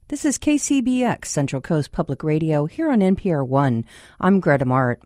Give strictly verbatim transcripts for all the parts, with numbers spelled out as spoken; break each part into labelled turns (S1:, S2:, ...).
S1: This is K C B X, Central Coast Public Radio, here on N P R one. I'm Greta Mart.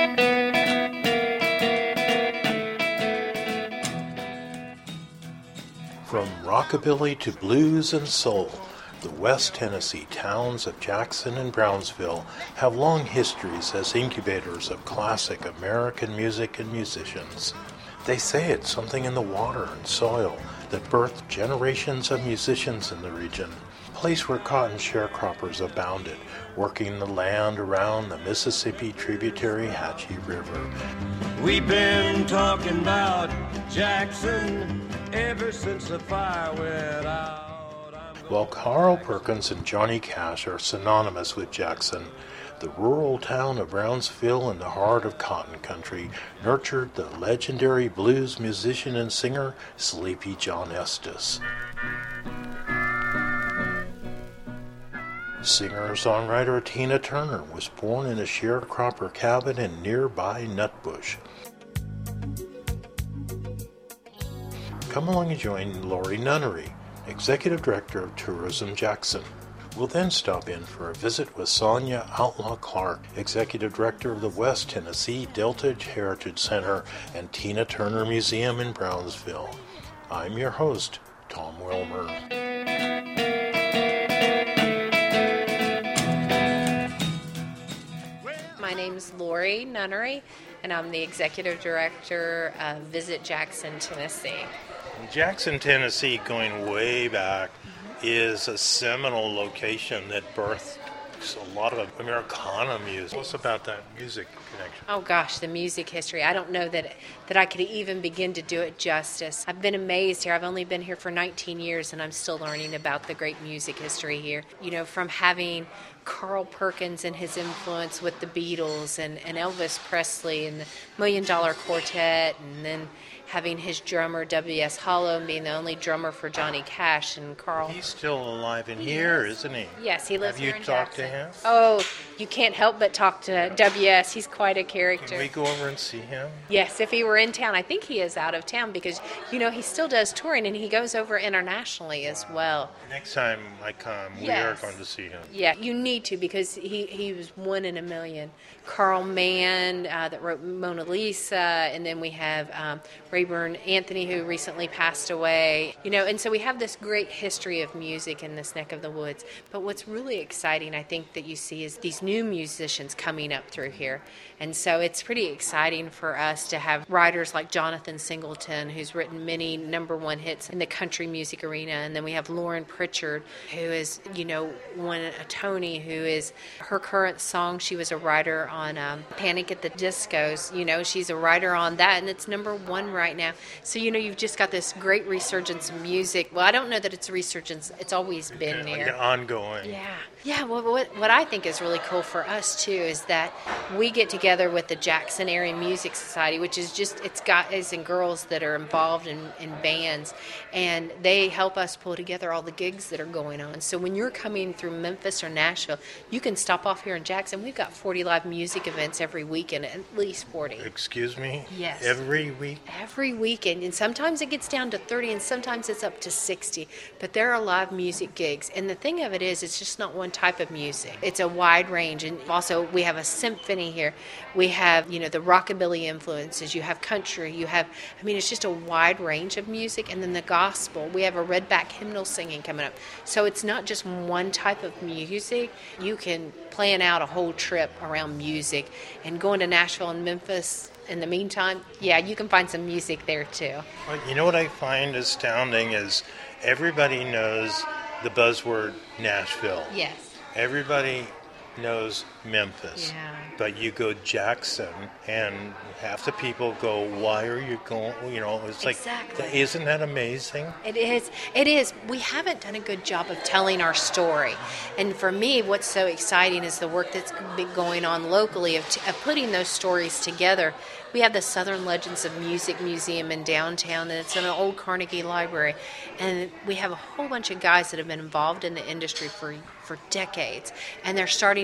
S2: From rockabilly to blues and soul, the West Tennessee towns of Jackson and Brownsville have long histories as incubators of classic American music and musicians. They say it's something in the water and soil that birthed generations of musicians in the region, a place where cotton sharecroppers abounded, working the land around the Mississippi tributary Hatchie River.
S3: We've been talking about Jackson ever since the fire went out.
S2: While Carl Perkins and Johnny Cash are synonymous with Jackson, the rural town of Brownsville in the heart of cotton country nurtured the legendary blues musician and singer Sleepy John Estes. Singer-songwriter Tina Turner was born in a sharecropper cabin in nearby Nutbush. Come along and join Lori Nunnery, Executive Director of Tourism Jackson. We'll then stop in for a visit with Sonia Outlaw Clark, Executive Director of the West Tennessee Delta Heritage Center and Tina Turner Museum in Brownsville. I'm your host, Tom Wilmer.
S4: My name's Lori Nunnery, and I'm the Executive Director of Visit Jackson, Tennessee.
S2: Jackson, Tennessee, going way back, is a seminal location that birthed a lot of Americana music. What's about that music connection?
S4: Oh gosh, the music history. I don't know that that I could even begin to do it justice. I've been amazed here. I've only been here for nineteen years, and I'm still learning about the great music history here. You know, from having Carl Perkins and his influence with the Beatles and, and Elvis Presley and the Million Dollar Quartet, and then having his drummer W S Hollow being the only drummer for Johnny Cash and Carl.
S2: He's still alive in here, isn't he?
S4: Yes, he lives
S2: Have
S4: here
S2: you
S4: in
S2: talked
S4: Jackson.
S2: to him?
S4: Oh, you can't help but talk to W S. He's quite a character.
S2: Can we go over and see him?
S4: Yes, if he were in town. I think he is out of town because, you know, he still does touring and he goes over internationally as well.
S2: Next time I come, we
S4: Yes.
S2: are going to see him.
S4: Yeah, you need to because he, he was one in a million. Carl Mann uh, that wrote Mona Lisa, and then we have um, Rayburn Anthony who recently passed away. You know, and so we have this great history of music in this neck of the woods. But what's really exciting, I think, that you see is these new musicians coming up through here. And so it's pretty exciting for us to have writers like Jonathan Singleton, who's written many number one hits in the country music arena. And then we have Lauren Pritchard, who is, you know, won a Tony, who is her current song. She was a writer on um, Panic at the Discos. You know, she's a writer on that, and it's number one right now. So, you know, you've just got this great resurgence of music. Well, I don't know that it's a resurgence. It's always been
S2: Like
S4: there.
S2: an ongoing.
S4: Yeah. Yeah, well, what, what I think is really cool for us, too, is that we get together with the Jackson Area Music Society, which is just, it's guys and girls that are involved in, in bands, and they help us pull together all the gigs that are going on. So when you're coming through Memphis or Nashville, you can stop off here in Jackson. We've got forty live music events every weekend, at least forty.
S2: Excuse me?
S4: Yes.
S2: Every week?
S4: Every weekend, and sometimes it gets down to thirty, and sometimes it's up to sixty. But there are live music gigs, and the thing of it is, it's just not one type of music. It's a wide range, and also we have a symphony here. We have, you know, the rockabilly influences. You have country. You have, I mean, it's just a wide range of music, and then the gospel. We have a redback hymnal singing coming up. So it's not just one type of music. You can plan out a whole trip around music, and going to Nashville and Memphis. In the meantime, yeah, you can find some music there too.
S2: Well, you know what I find astounding is everybody knows the buzzword Nashville.
S4: Yes.
S2: Everybody knows Memphis.
S4: Yeah.
S2: But you go Jackson, and half the people go, why are you going? You know, it's like,
S4: Exactly.
S2: isn't that amazing?
S4: It is. It is. We haven't done a good job of telling our story. And for me, what's so exciting is the work that's been going on locally of, t- of putting those stories together. We have the Southern Legends of Music Museum in downtown, and it's in an old Carnegie Library. And we have a whole bunch of guys that have been involved in the industry for for decades, and they're starting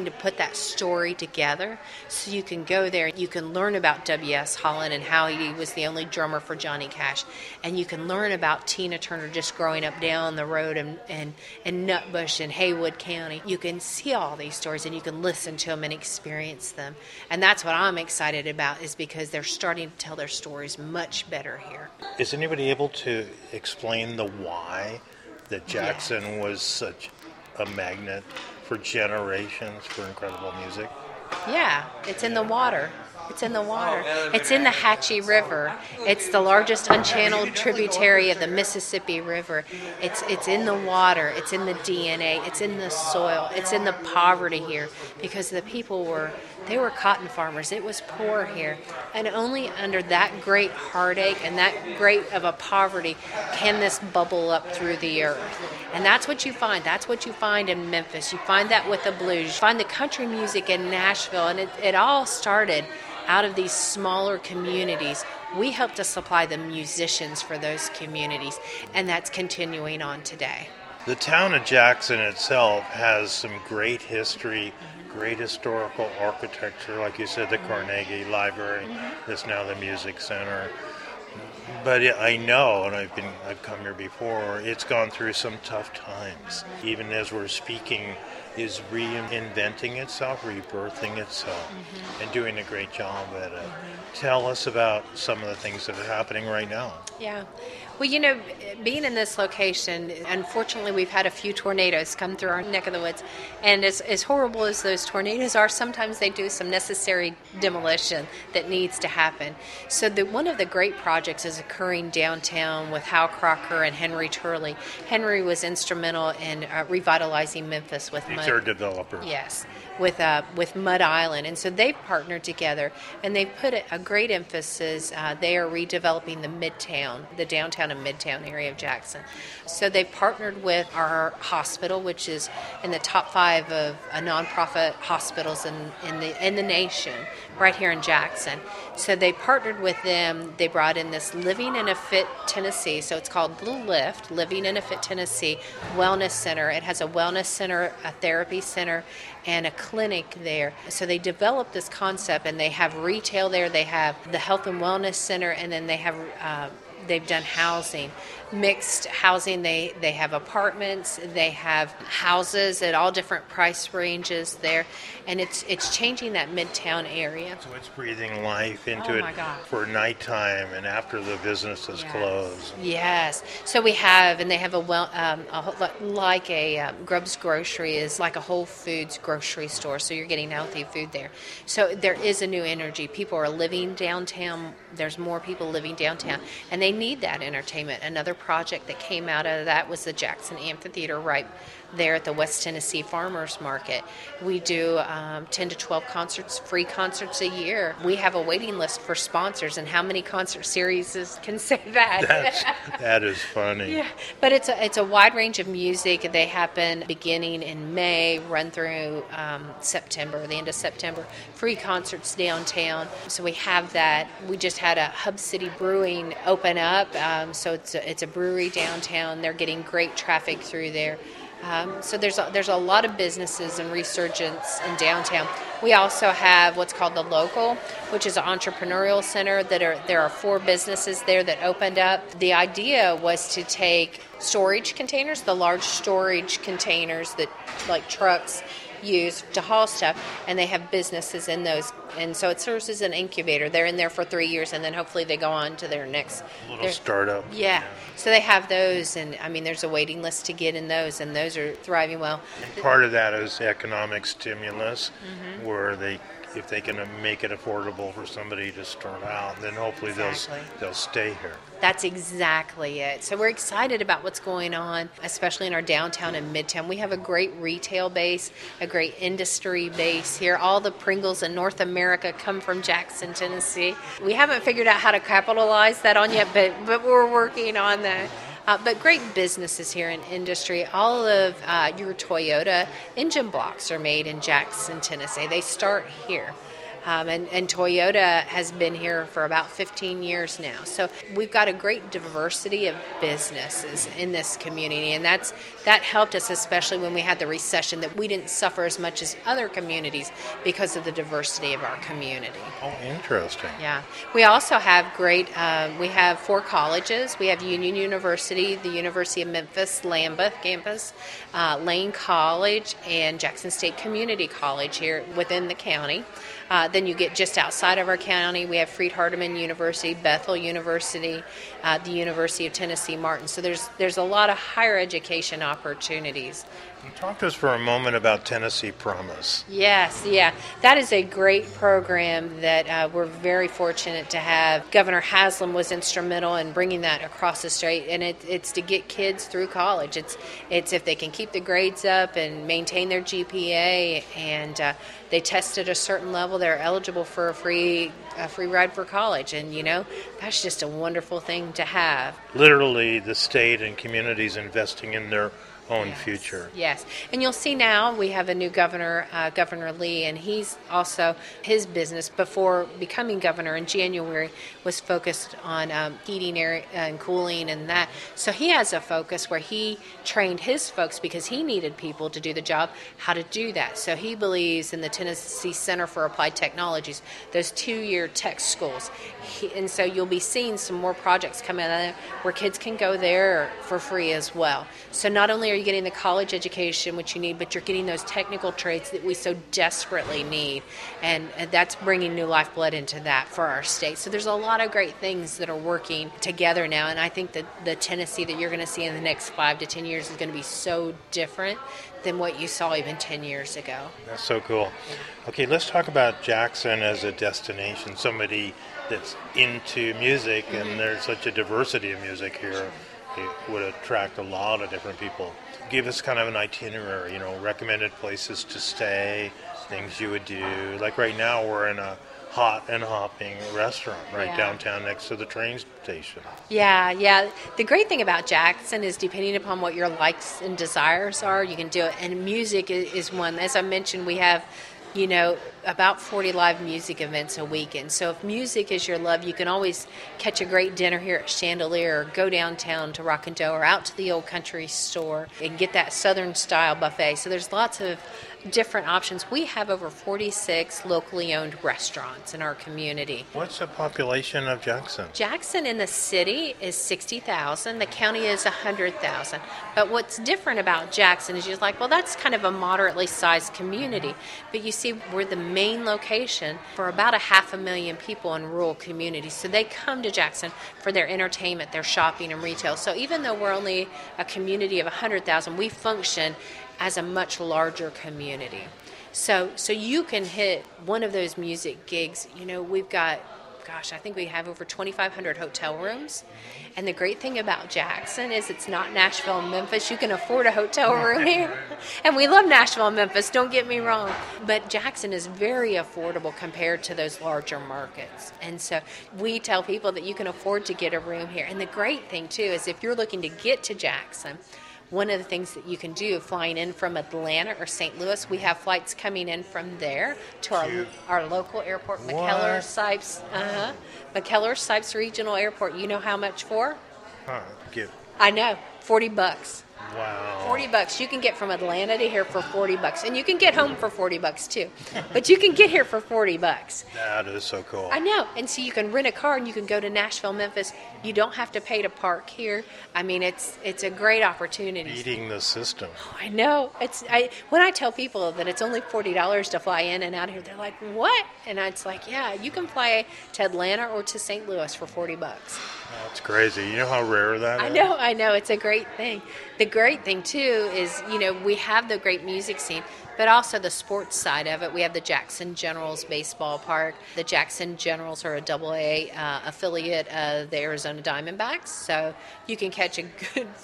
S4: starting to put that story together. So you can go there, you can learn about W S. Holland and how he was the only drummer for Johnny Cash. And you can learn about Tina Turner just growing up down the road in, in, in Nutbush in Haywood County. You can see all these stories and you can listen to them and experience them. And that's what I'm excited about, is because they're starting to tell their stories much better here.
S2: Is anybody able to explain the why that Jackson
S4: Yeah.
S2: was such a magnet for generations for incredible music?
S4: Yeah, it's in the water. It's in the water. It's in the Hatchie River. It's the largest unchanneled tributary of the Mississippi River. It's it's in the water. It's in the D N A. It's in the soil. It's in the poverty here, because the people were they were cotton farmers. It was poor here, and only under that great heartache and that great of a poverty can this bubble up through the earth. And that's what you find. That's what you find in Memphis. You find that with the blues. You find the country music in Nashville, and it, it all started out of these smaller communities. We help to supply the musicians for those communities, and that's continuing on today.
S2: The town of Jackson itself has some great history, great historical architecture, like you said, the Carnegie Library, that's now the Music Center. But it, I know, and I've been I've come here before, it's gone through some tough times. Even as we're speaking, is reinventing itself, rebirthing itself, mm-hmm. and doing a great job at it. Mm-hmm. Tell us about some of the things that are happening right now.
S4: Yeah. Well, you know, being in this location, unfortunately, we've had a few tornadoes come through our neck of the woods. And as, as horrible as those tornadoes are, sometimes they do some necessary demolition that needs to happen. So the, one of the great projects is occurring downtown with Hal Crocker and Henry Turley. Henry was instrumental in uh, revitalizing Memphis with
S2: He's
S4: Mud.
S2: our developer.
S4: Yes, with uh, with Mud Island. And so they've partnered together, and they've put a, a great emphasis. Uh, they are redeveloping the Midtown, the downtown and Midtown area of Jackson. So they've partnered with our hospital, which is in the top five of uh, nonprofit hospitals in, in the in the nation, right here in Jackson. So they partnered with them. They brought in this Living in a Fit Tennessee. So it's called Blue Lift, Living in a Fit Tennessee Wellness Center. It has a wellness center, a therapy center, and a clinic there. So they developed this concept, and they have retail there. They have the health and wellness center, and then they have uh, they've done housing, mixed housing. They they have apartments. They have houses at all different price ranges there, and it's it's changing that Midtown area.
S2: So it's breathing life into
S4: Oh
S2: it
S4: my God.
S2: for nighttime and after the business is
S4: Yes.
S2: closed.
S4: Yes. So we have, and they have a well, um, a, whole- like a um, Grubbs Grocery is like a Whole Foods grocery store. So you're getting healthy food there. So there is a new energy. People are living downtown. There's more people living downtown, and they need that entertainment. Another project that came out of that was the Jackson Amphitheater right there at the West Tennessee Farmers Market. We do um, ten to twelve concerts, free concerts a year. We have a waiting list for sponsors, and how many concert series is, can say that?
S2: That's, that is funny.
S4: Yeah, but it's a it's a wide range of music. They happen beginning in May, run through um, September, the end of September. Free concerts downtown. So we have that. We just had a Hub City Brewing open up. Um, so it's a, it's a brewery downtown. They're getting great traffic through there. Um, so there's a, there's a lot of businesses and resurgence in downtown. We also have what's called the Local, which is an entrepreneurial center. That are there are four businesses there that opened up. The idea was to take storage containers, the large storage containers that like trucks use to haul stuff, and they have businesses in those, and so it serves as an incubator. They're in there for three years, and then hopefully they go on to their next
S2: Little
S4: their,
S2: startup.
S4: yeah. So they have those, and I mean, there's a waiting list to get in those, and those are thriving well.
S2: And part of that is economic stimulus,
S4: Mm-hmm.
S2: where they, if they can make it affordable for somebody to start out, then hopefully
S4: Exactly.
S2: they'll they'll stay here.
S4: That's exactly it. So we're excited about what's going on, especially in our downtown and midtown. We have a great retail base, a great industry base here. All the Pringles in North America come from Jackson, Tennessee. We haven't figured out how to capitalize that on yet, but, but we're working on that. Uh, but great businesses here in industry. All of uh, your Toyota engine blocks are made in Jackson, Tennessee. They start here. Um, and, and Toyota has been here for about fifteen years now. So we've got a great diversity of businesses in this community, and that's that helped us, especially when we had the recession, that we didn't suffer as much as other communities because of the diversity of our community.
S2: Oh, interesting.
S4: Yeah. We also have great, uh, we have four colleges. We have Union University, the University of Memphis, Lambeth campus, uh, Lane College, and Jackson State Community College here within the county. Uh, then you get just outside of our county, we have Freed-Hardeman University, Bethel University, uh, the University of Tennessee Martin. So there's there's a lot of higher education opportunities.
S2: Talk to us for a moment about Tennessee Promise.
S4: Yes, yeah. That is a great program that uh, we're very fortunate to have. Governor Haslam was instrumental in bringing that across the state, and it, it's to get kids through college. It's it's if they can keep the grades up and maintain their G P A, and uh, they test at a certain level, they're eligible for a free a free ride for college. And, you know, that's just a wonderful thing to have.
S2: Literally, the state and communities investing in their own
S4: yes.
S2: future.
S4: Yes. And you'll see now we have a new governor, uh, Governor Lee, and he's also, his business before becoming governor in January was focused on um, heating air and cooling and that. So he has a focus where he trained his folks, because he needed people to do the job, how to do that. So he believes in the Tennessee Center for Applied Technologies, those two-year tech schools. He, and so you'll be seeing some more projects come out of there where kids can go there for free as well. So not only are you getting the college education, which you need, but you're getting those technical trades that we so desperately need. And, and that's bringing new lifeblood into that for our state. So there's a lot of great things that are working together now. And I think that the Tennessee that you're going to see in the next five to ten years is going to be so different than what you saw even ten years ago.
S2: That's so cool. Okay, let's talk about Jackson as a destination, somebody that's into music, mm-hmm. and there's such a diversity of music here. It would attract a lot of different people. Give us kind of an itinerary, you know, recommended places to stay, things you would do. Like right now we're in a hot and hopping restaurant right
S4: yeah.
S2: downtown next to the train station.
S4: Yeah, yeah. The great thing about Jackson is depending upon what your likes and desires are, you can do it. And music is one. As I mentioned, we have, you know, about forty live music events a weekend. So if music is your love, you can always catch a great dinner here at Chandelier, or go downtown to Rock and Dough, or out to the Old Country Store and get that Southern style buffet. So there's lots of different options. We have over forty-six locally owned restaurants in our community.
S2: What's the population of Jackson?
S4: Jackson in the city is sixty thousand. The county is one hundred thousand. But what's different about Jackson is you're like, well, that's kind of a moderately sized community. But you see, we're the main location for about a half a million people in rural communities. So they come to Jackson for their entertainment, their shopping, and retail. So even though we're only a community of one hundred thousand, we function as a much larger community. So so you can hit one of those music gigs. You know, we've got, gosh, I think we have over twenty-five hundred hotel rooms. And the great thing about Jackson is it's not Nashville and Memphis. You can afford a hotel room here. And we love Nashville and Memphis, don't get me wrong. But Jackson is very affordable compared to those larger markets. And so we tell people that you can afford to get a room here. And the great thing, too, is if you're looking to get to Jackson, one of the things that you can do, flying in from Atlanta or Saint Louis, we have flights coming in from there to our our local airport, McKellar Sipes, uh-huh, McKellar Sipes Regional Airport. You know how much for?
S2: Huh, get.
S4: I know, forty bucks.
S2: Wow.
S4: forty bucks. You can get from Atlanta to here for forty bucks. And you can get home for forty bucks too. But you can get here for forty bucks.
S2: That is so cool.
S4: I know. And so you can rent a car and you can go to Nashville, Memphis. You don't have to pay to park here. I mean, it's it's a great opportunity.
S2: Beating the system.
S4: Oh, I know. It's I when I tell people that it's only forty dollars to fly in and out here, they're like, "What?" And it's like, "Yeah, you can fly to Atlanta or to Saint Louis for forty bucks."
S2: That's crazy. You know how rare that
S4: I
S2: is?
S4: know, I know. It's a great thing. The great thing, too, is, you know, we have the great music scene, but also the sports side of it. We have the Jackson Generals baseball park. The Jackson Generals are a double A uh, affiliate of the Arizona Diamondbacks, so you can catch a good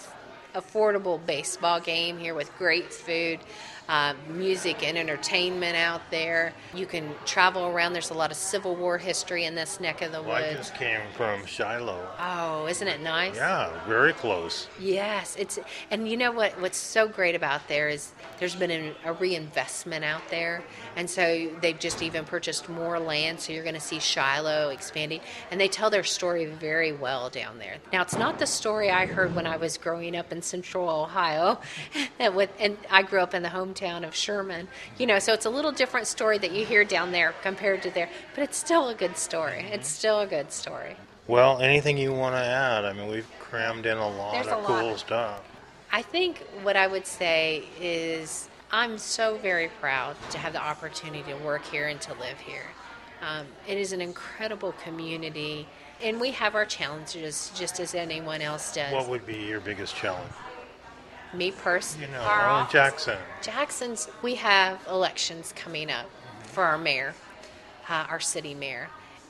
S4: affordable baseball game here with great food. Uh, music and entertainment out there. You can travel around. There's a lot of Civil War history in this neck of the
S2: Well, I
S4: woods.
S2: just came from Shiloh.
S4: Oh, isn't it nice?
S2: Yeah, very close.
S4: Yes, it's and you know what? What's so great about there is there's been a, a reinvestment out there, and so they've just even purchased more land. So you're going to see Shiloh expanding, and they tell their story very well down there. Now it's not the story I heard when I was growing up in Central Ohio, and with and I grew up in the hometown of Sherman. You know, so it's a little different story that you hear down there compared to there, but it's still a good story. It's still a good story.
S2: Well, anything you want to add? I mean, we've crammed in a lot
S4: There's
S2: of
S4: a
S2: cool
S4: lot.
S2: stuff.
S4: I think what I would say is I'm so very proud to have the opportunity to work here and to live here. Um, it is an incredible community, and we have our challenges just as anyone else does.
S2: What would be your biggest challenge?
S4: Me personally,
S2: You know,
S4: our
S2: in
S4: office-
S2: Jackson.
S4: Jackson's, we have elections coming up for our mayor, uh, our city mayor,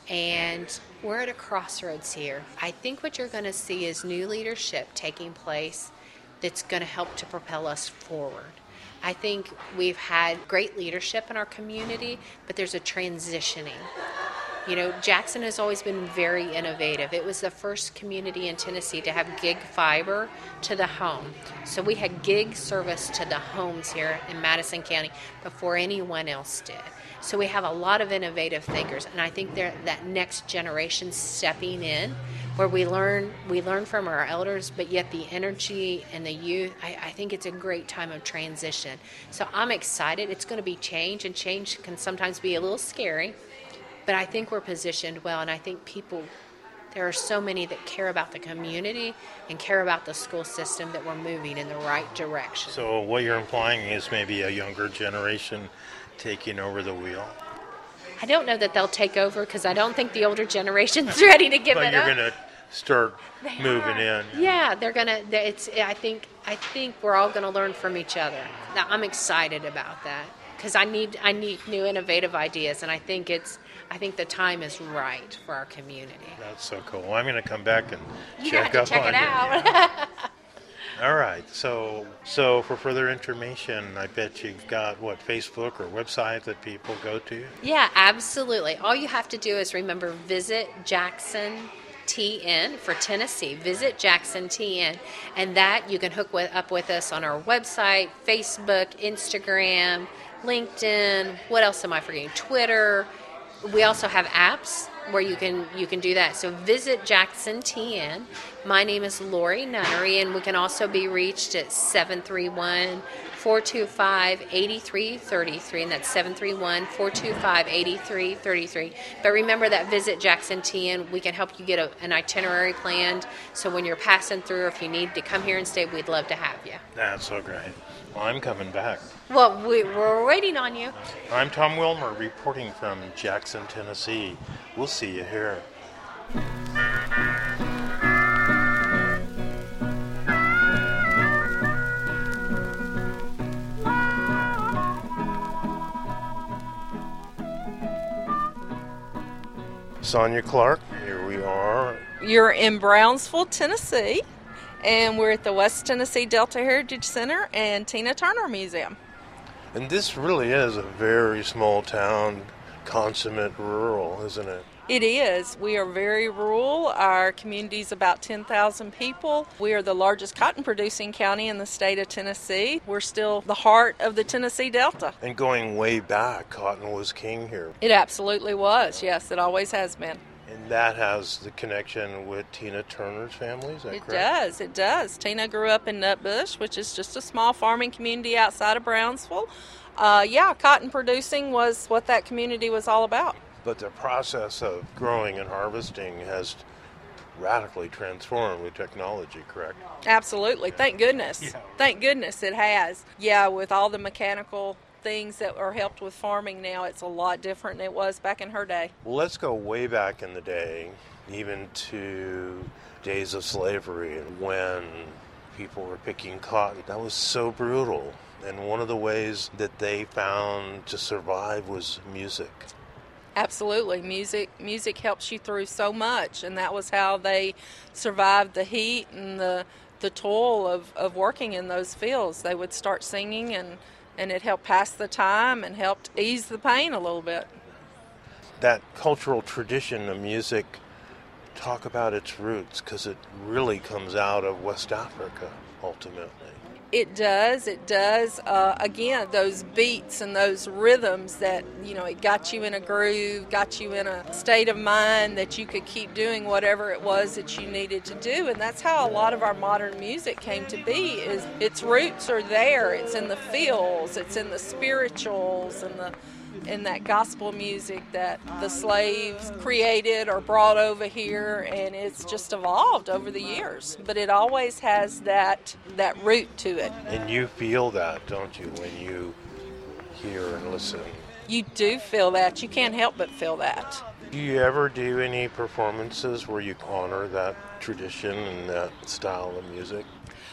S4: and we're at a crossroads here. I think what you're going to see is new leadership taking place that's going to help to propel us forward. I think we've had great leadership in our community, but there's a transitioning. You know, Jackson has always been very innovative. It was the first community in Tennessee to have gig fiber to the home. So we had gig service to the homes here in Madison County before anyone else did. So we have a lot of innovative thinkers, and I think they're, that next generation stepping in, where we learn we learn from our elders, but yet the energy and the youth, I, I think it's a great time of transition. So I'm excited. It's going to be change, and change can sometimes be a little scary. But I think we're positioned well, and I think people, there are so many that care about the community and care about the school system that we're moving in the right direction.
S2: So what you're implying is maybe a younger generation taking over the wheel?
S4: I don't know that they'll take over because I don't think the older generation's ready to give
S2: But
S4: it
S2: you're
S4: up.
S2: going to start
S4: They
S2: moving
S4: are.
S2: in.
S4: Yeah, they're gonna. they- It's. I think. I think we're all gonna learn from each other. Now, I'm excited about that because I need. I need new innovative ideas, and I think it's. I think the time is right for our community.
S2: That's so cool. I'm going to come back and
S4: You
S2: check
S4: have
S2: up
S4: to check
S2: on
S4: it out.
S2: All right. So, so for further information, I bet you've got what, Facebook or website that people go to?
S4: Yeah, absolutely. All you have to do is remember visit Jackson T N for Tennessee. Visit Jackson T N, and that you can hook with, up with us on our website, Facebook, Instagram, LinkedIn. What else am I forgetting? Twitter. We also have apps where you can you can do that. So visit Jackson T N. My name is Lori Nunnery, and we can also be reached at seven three one, four two five, eight three three three, and that's seven three one, four two five, eight three three three. But remember that visit Jackson T N, we can help you get a, an itinerary planned, so when you're passing through, if you need to come here and stay, we'd love to have you.
S2: That's so great. Well, I'm coming back.
S4: Well, we, we're waiting on you.
S2: I'm Tom Wilmer reporting from Jackson, Tennessee. We'll see you here. Sonia Clark, here we are.
S5: You're in Brownsville, Tennessee, and we're at the West Tennessee Delta Heritage Center and Tina Turner Museum.
S2: And this really is a very small town, consummate rural, isn't it?
S5: It is. We are very rural. Our community is about ten thousand people. We are the largest cotton producing county in the state of Tennessee. We're still the heart of the Tennessee Delta.
S2: And going way back, cotton was king here.
S5: It absolutely was. Yes, it always has been.
S2: And that has the connection with Tina Turner's family, is that
S5: It
S2: correct?
S5: does. It does. Tina grew up in Nutbush, which is just a small farming community outside of Brownsville. Uh, yeah, cotton producing was what that community was all about.
S2: But the process of growing and harvesting has radically transformed with technology, correct?
S5: Absolutely. Thank goodness.
S2: Yeah.
S5: Thank goodness it has. Yeah, with all the mechanical things that are helped with farming now, it's a lot different than it was back in her day.
S2: Well, let's go way back in the day, even to days of slavery and when people were picking cotton. That was so brutal. And one of the ways that they found to survive was music.
S5: Absolutely. Music music helps you through so much, and that was how they survived the heat and the the toil of, of working in those fields. They would start singing, and, and it helped pass the time and helped ease the pain a little bit.
S2: That cultural tradition of music, talk about its roots, because it really comes out of West Africa, ultimately.
S5: It does, it does. Uh, again, those beats and those rhythms that, you know, it got you in a groove, got you in a state of mind that you could keep doing whatever it was that you needed to do. And that's how a lot of our modern music came to be, is its roots are there. It's in the feels, it's in the spirituals and the in that gospel music that the slaves created or brought over here, and it's just evolved over the years. But it always has that that root to it.
S2: And you feel that, don't you, when you hear and listen?
S5: You do feel that. You can't help but feel that.
S2: Do you ever do any performances where you honor that tradition and that style of music?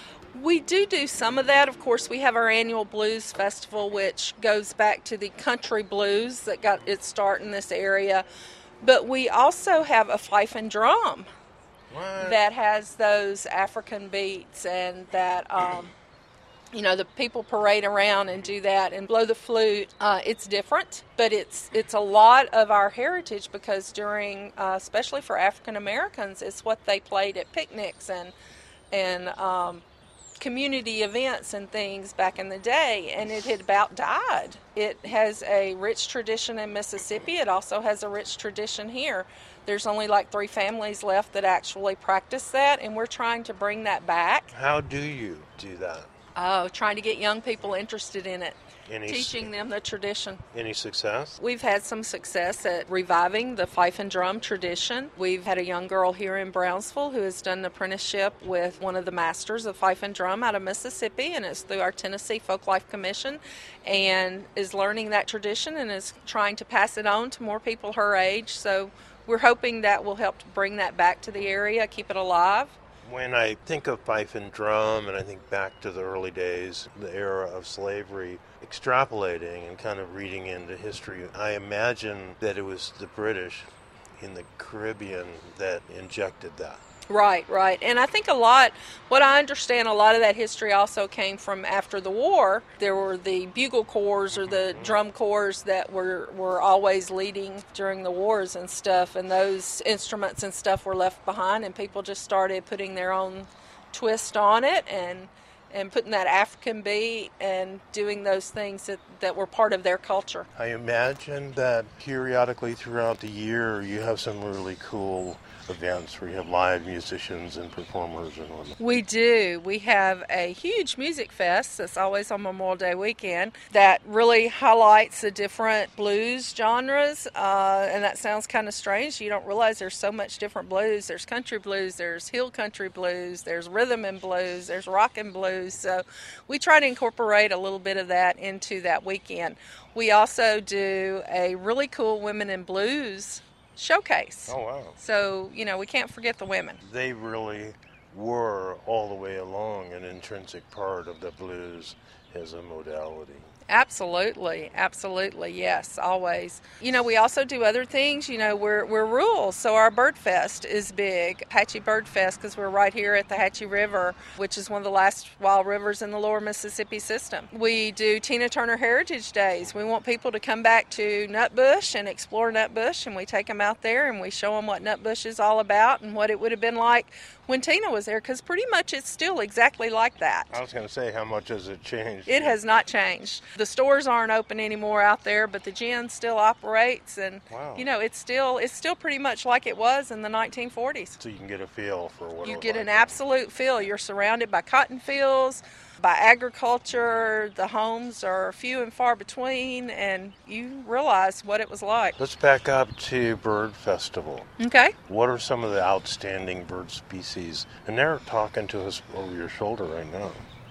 S5: We do do some of that. Of course, we have our annual blues festival, which goes back to the country blues that got its start in this area. But we also have a fife and drum
S2: What?
S5: that has those African beats, and that, um, you know, the people parade around and do that and blow the flute. Uh, it's different, but it's it's a lot of our heritage, because during, uh, especially for African Americans, it's what they played at picnics and and um, community events and things back in the day, and it had about died. It has a rich tradition in Mississippi. It also has a rich tradition here. There's only like three families left that actually practice that, and we're trying to bring that back.
S2: How do you do that?
S5: Oh, trying to get young people interested in it.
S2: Any
S5: Teaching them the tradition.
S2: Any success?
S5: We've had some success at reviving the fife and drum tradition. We've had a young girl here in Brownsville who has done an apprenticeship with one of the masters of fife and drum out of Mississippi, and it's through our Tennessee Folklife Commission, and is learning that tradition and is trying to pass it on to more people her age. So we're hoping that will help to bring that back to the area, keep it alive.
S2: When I think of fife and drum, and I think back to the early days, the era of slavery, extrapolating and kind of reading into history, I imagine that it was the British in the Caribbean that injected that.
S5: Right, right. And I think a lot, what I understand, a lot of that history also came from after the war. There were the bugle corps or the drum corps that were, were always leading during the wars and stuff, and those instruments and stuff were left behind, and people just started putting their own twist on it and and putting that African beat and doing those things that, that were part of their culture.
S2: I imagine that periodically throughout the year you have some really cool events where you have live musicians and performers and whatnot.
S5: We do. We have a huge music fest that's always on Memorial Day weekend that really highlights the different blues genres, uh, and that sounds kind of strange. You don't realize there's so much different blues. There's country blues, there's hill country blues, there's rhythm and blues, there's rock and blues. So we try to incorporate a little bit of that into that weekend. We also do a really cool Women in Blues showcase.
S2: Oh, wow.
S5: So, you know, we can't forget the women.
S2: They really were all the way along an intrinsic part of the blues as a modality.
S5: Absolutely, absolutely, yes, always. You know, we also do other things. You know, we're we're rural, so our Bird Fest is big, Hatchie Bird Fest, because we're right here at the Hatchie River, which is one of the last wild rivers in the lower Mississippi system. We do Tina Turner Heritage Days. We want people to come back to Nutbush and explore Nutbush, and we take them out there and we show them what Nutbush is all about and what it would have been like when Tina was there, because pretty much it's still exactly like that.
S2: I was going to say, how much has it changed?
S5: It has not changed. The stores aren't open anymore out there, but the gin still operates, and
S2: wow.
S5: you know, it's still it's still pretty much like it was in the nineteen forties.
S2: So you can get a feel for what
S5: you
S2: it was
S5: get
S2: like.
S5: an absolute feel. You're surrounded by cotton fields, by agriculture. The homes are few and far between, and you realize what it was like.
S2: Let's back up to Bird Festival.
S5: Okay.
S2: What are some of the outstanding bird species? And they're talking to us over your shoulder right now.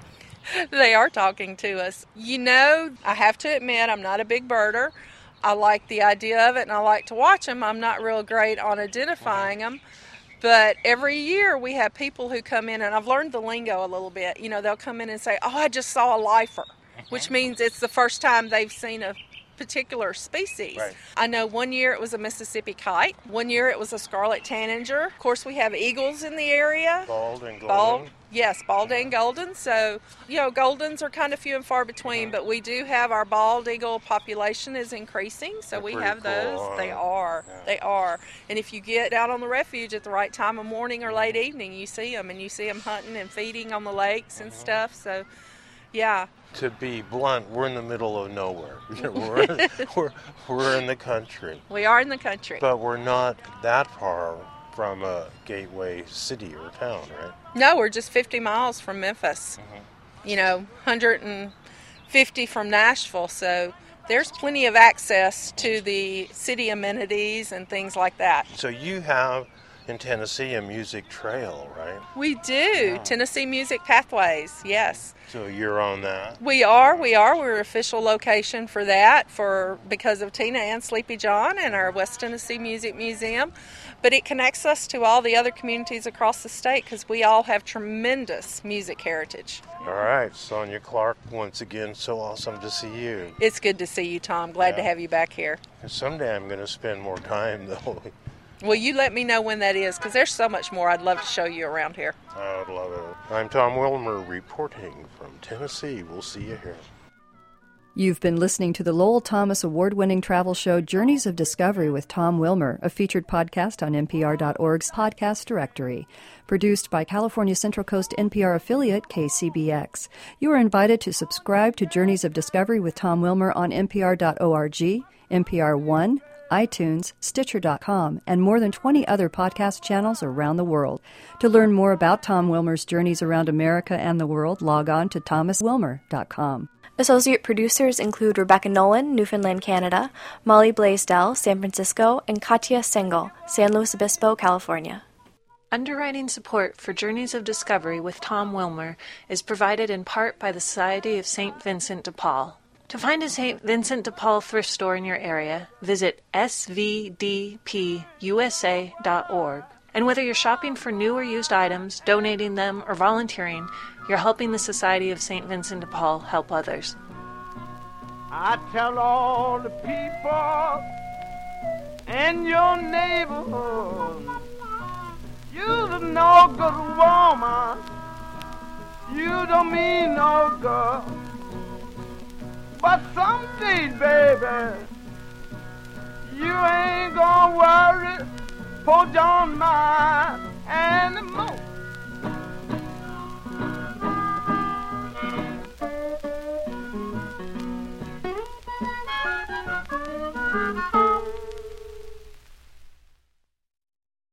S5: They are talking to us. You know, I have to admit, I'm not a big birder. I like the idea of it, and I like to watch them. I'm not real great on identifying them. But every year we have people who come in, and I've learned the lingo a little bit. You know, they'll come in and say, oh, I just saw a lifer, which means it's the first time they've seen a particular species.
S2: Right.
S5: I know one year it was a Mississippi kite. One year it was a scarlet tanager. Of course, we have eagles in the area.
S2: Bald and golden.
S5: Bald, yes, bald and golden. So, you know, goldens are kind of few and far between, but we do have our bald eagle population is increasing. So
S2: They're
S5: we
S2: pretty
S5: have those.
S2: cool, huh?
S5: They are.
S2: Yeah.
S5: They are. And if you get out on the refuge at the right time of morning or late evening, you see them, and you see them hunting and feeding on the lakes and stuff. So, yeah.
S2: To be blunt, we're in the middle of nowhere. we're, we're, we're in the country.
S5: We are in the country.
S2: But we're not that far from a gateway city or town, right?
S5: No, we're just fifty miles from Memphis.
S2: Mm-hmm.
S5: You know, one hundred fifty from Nashville. So there's plenty of access to the city amenities and things like that.
S2: So you have in Tennessee a music trail, right?
S5: We do.
S2: Wow.
S5: Tennessee Music Pathways, yes.
S2: So you're on that?
S5: We are, we are. We're official location for that for because of Tina and Sleepy John and our West Tennessee Music Museum. But it connects us to all the other communities across the state because we all have tremendous music heritage.
S2: All right, Sonia Clark, once again, so awesome to see you.
S5: It's good to see you, Tom. Glad
S2: Yeah.
S5: to have you back here.
S2: And someday I'm going to spend more time, though.
S5: Well, you let me know when that is because there's so much more I'd love to show you around here.
S2: I would love it. I'm Tom Wilmer reporting from Tennessee. We'll see you here.
S1: You've been listening to the Lowell Thomas award-winning travel show Journeys of Discovery with Tom Wilmer, a featured podcast on N P R dot org's podcast directory. Produced by California Central Coast N P R affiliate K C B X. You are invited to subscribe to Journeys of Discovery with Tom Wilmer on N P R dot org, N P R One, iTunes, Stitcher dot com, and more than twenty other podcast channels around the world. To learn more about Tom Wilmer's journeys around America and the world, log on to thomas wilmer dot com.
S6: Associate producers include Rebecca Nolan, Newfoundland, Canada, Molly Blaisdell, San Francisco, and Katya Sengel, San Luis Obispo, California.
S7: Underwriting support for Journeys of Discovery with Tom Wilmer is provided in part by the Society of Saint Vincent de Paul. To find a Saint Vincent de Paul thrift store in your area, visit s v d p u s a dot org. And whether you're shopping for new or used items, donating them, or volunteering, you're helping the Society of Saint Vincent de Paul help others.
S3: I tell all the people in your neighborhood, you're no good woman, you don't mean no good. But someday, baby, you ain't gonna worry for John mine anymore. Thank you.